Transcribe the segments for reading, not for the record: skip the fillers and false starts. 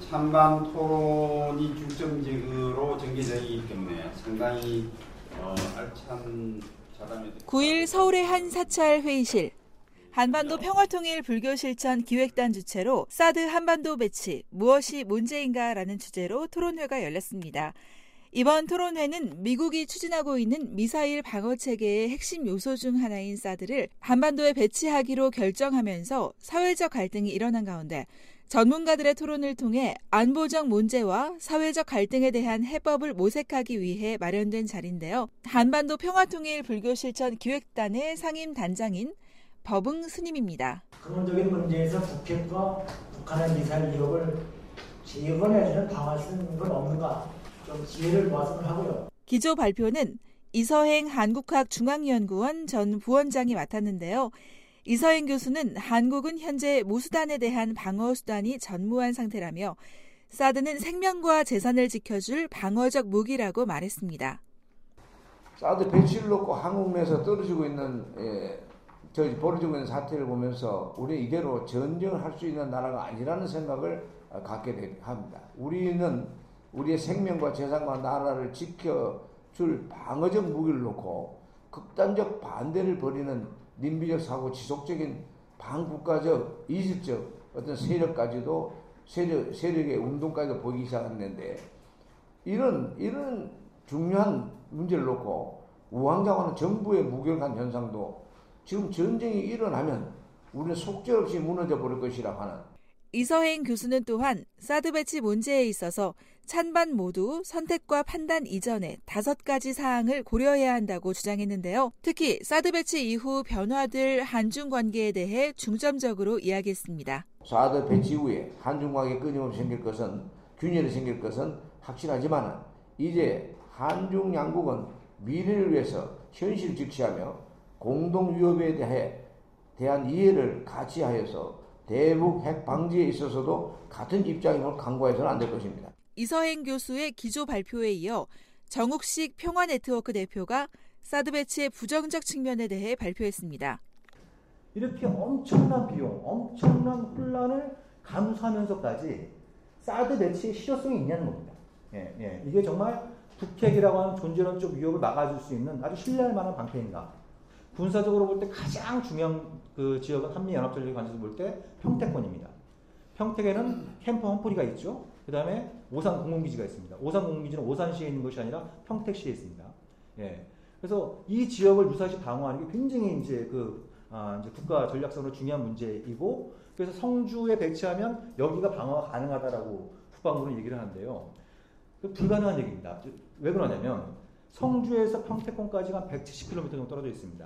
찬반 토론이 중점적으로 전개되기 때문에 상당히 알찬 자담이 9일 서울의 한 사찰 회의실. 한반도 평화통일 불교실천 기획단 주최로 사드 한반도 배치 무엇이 문제인가라는 주제로 토론회가 열렸습니다. 이번 토론회는 미국이 추진하고 있는 미사일 방어 체계의 핵심 요소 중 하나인 사드를 한반도에 배치하기로 결정하면서 사회적 갈등이 일어난 가운데 전문가들의 토론을 통해 안보적 문제와 사회적 갈등에 대한 해법을 모색하기 위해 마련된 자리인데요. 한반도 평화통일 불교실천 기획단의 상임 단장인 법응 스님입니다. 근본적인 문제에서 북핵과 북한의 미사일 위협을 제거해주는 방안을 쓰는 건 없는가 좀 지혜를 모았으면 하고요. 기조 발표는 이서행 한국학중앙연구원 전 부원장이 맡았는데요. 이서행 교수는 한국은 현재 무수단에 대한 방어 수단이 전무한 상태라며 사드는 생명과 재산을 지켜줄 방어적 무기라고 말했습니다. 사드 배치를 놓고 한국 내에서 떨어지고 있는 벌어지고 있는 사태를 보면서 우리 이대로 전쟁을 할 수 있는 나라가 아니라는 생각을 갖게 합니다. 우리는 우리의 생명과 재산과 나라를 지켜줄 방어적 무기를 놓고 극단적 반대를 벌이는 민비적 사고 지속적인 반국가적 이질적 어떤 세력까지도 세력의 운동까지도 보이기 시작했는데 이런 중요한 문제를 놓고 우왕좌왕하는 정부의 무결한 현상도 지금 전쟁이 일어나면 우리는 속절없이 무너져 버릴 것이라 하는. 이서행 교수는 또한 사드 배치 문제에 있어서 찬반 모두 선택과 판단 이전에 5가지 사항을 고려해야 한다고 주장했는데요. 특히 사드 배치 이후 변화될 한중 관계에 대해 중점적으로 이야기했습니다. 사드 배치 이후에 한중 관계에 끊임없이 균열이 생길 것은 확실하지만 이제 한중 양국은 미래를 위해서 현실을 직시하며 공동 위협에 대한 이해를 같이 하여서 대북 핵 방지에 있어서도 같은 입장임을 강구해서는 안 될 것입니다. 이서행 교수의 기조 발표에 이어 정욱식 평화네트워크 대표가 사드 배치의 부정적 측면에 대해 발표했습니다. 이렇게 엄청난 비용, 엄청난 혼란을 감수하면서까지 사드 배치의 실효성이 있냐는 겁니다. 이게 정말 북핵이라고 하는 존재론적 위협을 막아줄 수 있는 아주 신뢰할 만한 방패인가. 군사적으로 볼 때 가장 중요한 그 지역은 한미연합전력의 관점에서 볼 때 평택권입니다. 평택에는 캠프 험프리가 있죠. 그 다음에 오산 공군기지가 있습니다. 오산 공군기지는 오산시에 있는 것이 아니라 평택시에 있습니다. 그래서 이 지역을 무사시 방어하는 게 굉장히 이제 이제 국가 전략상으로 중요한 문제이고, 그래서 성주에 배치하면 여기가 방어가 가능하다라고 국방부는 얘기를 하는데요. 불가능한 얘기입니다. 왜 그러냐면 성주에서 평택권까지가 한 170km 정도 떨어져 있습니다.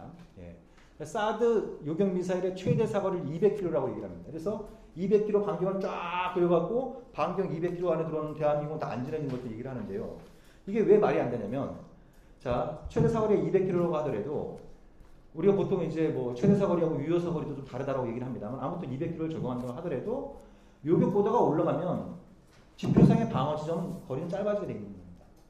사드 요격 미사일의 최대 사거리를 200km라고 얘기를 합니다. 그래서 200km 반경을 쫙 그려갖고 반경 200km 안에 들어오는 대한민국은 다 안전해진 것도 얘기를 하는데요. 이게 왜 말이 안 되냐면, 자, 최대 사거리가 200km라고 하더라도 우리가 보통 이제 뭐 최대 사거리하고 유효 사거리도 좀 다르다고 얘기를 합니다만, 아무튼 200km를 적용한다고 하더라도 요격보다가 올라가면 지표상의 방어 지점 거리는 짧아지게 되는 겁니다.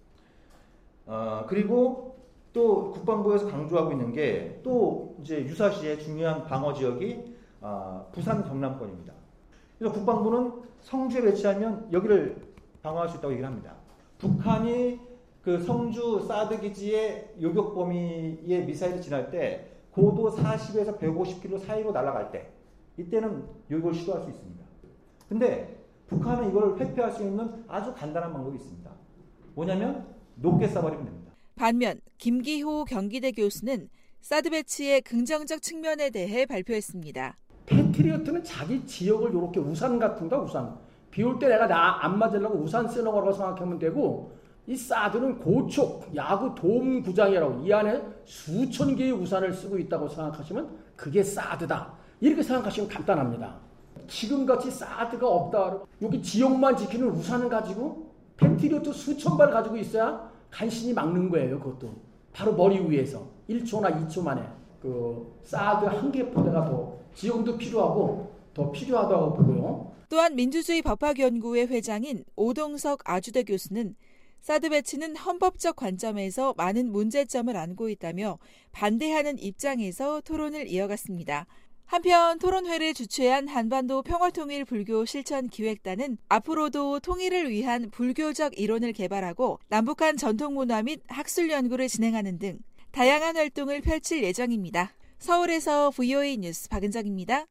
그리고 또 국방부에서 강조하고 있는 게 또 이제 유사시에 중요한 방어 지역이 부산 경남권입니다. 그래서 국방부는 성주에 배치하면 여기를 방어할 수 있다고 얘기를 합니다. 북한이 그 성주 사드 기지의 요격 범위의 미사일이 지날 때 고도 40에서 150km 사이로 날아갈 때 이때는 요격을 시도할 수 있습니다. 근데 북한은 이걸 회피할 수 있는 아주 간단한 방법이 있습니다. 뭐냐면 높게 쏴버리면 됩니다. 반면 김기호 경기대 교수는 사드 배치의 긍정적 측면에 대해 발표했습니다. 패트리어트는 자기 지역을 이렇게 우산 같은 거, 우산. 비 올 때 내가 나 안 맞으려고 우산 쓰는 거라고 생각하면 되고, 이 사드는 고촉, 야구 도움구장이라고 이 안에 수천 개의 우산을 쓰고 있다고 생각하시면 그게 사드다. 이렇게 생각하시면 간단합니다. 지금같이 사드가 없다. 여기 지역만 지키는 우산을 가지고 패트리어트 수천 발 가지고 있어야 간신히 막는 거예요. 그것도 바로 머리 위에서 1초나 2초 만에 그 사드 한 개 포대가 더 지형도 필요하고 더 필요하다고 보고요. 또한 민주주의 법학연구회 회장인 오동석 아주대 교수는 사드 배치는 헌법적 관점에서 많은 문제점을 안고 있다며 반대하는 입장에서 토론을 이어갔습니다. 한편 토론회를 주최한 한반도 평화통일불교실천기획단은 앞으로도 통일을 위한 불교적 이론을 개발하고 남북한 전통문화 및 학술 연구를 진행하는 등 다양한 활동을 펼칠 예정입니다. 서울에서 VOA 뉴스 박은정입니다.